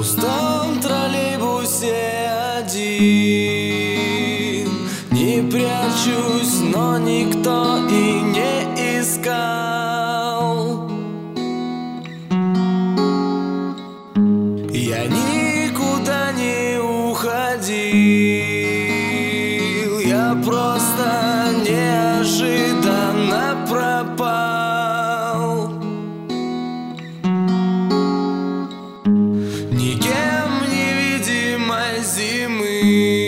пустом троллейбусе один, не прячусь, но никто и не искал. Я никуда не уходил, я просто неожиданно пропал. Никем невидимой зимы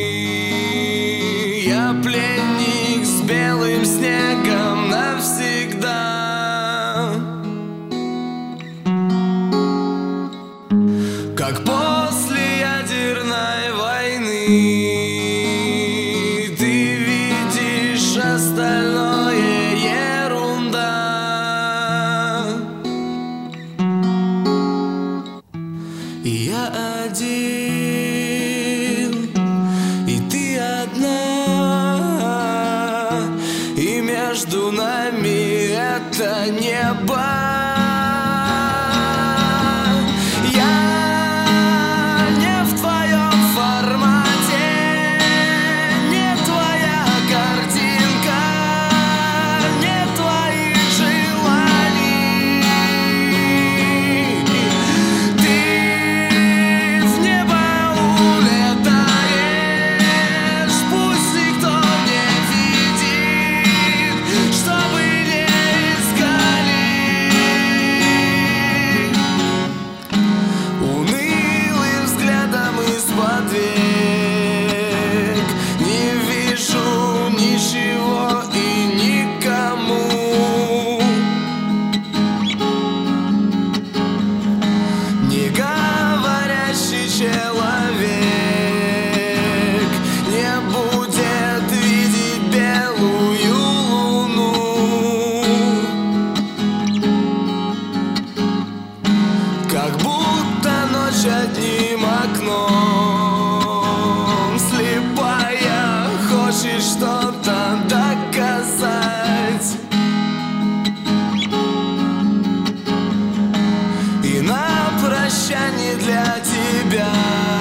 я пленник с белым снегом навсегда. Как после ядерной войны ты видишь, остальное ерунда. Я один, и ты одна, и между нами это небо. Человек не будет видеть белую луну. Как будто ночь одним окном слепая, хочешь что-то доказать. И на прощание для тебя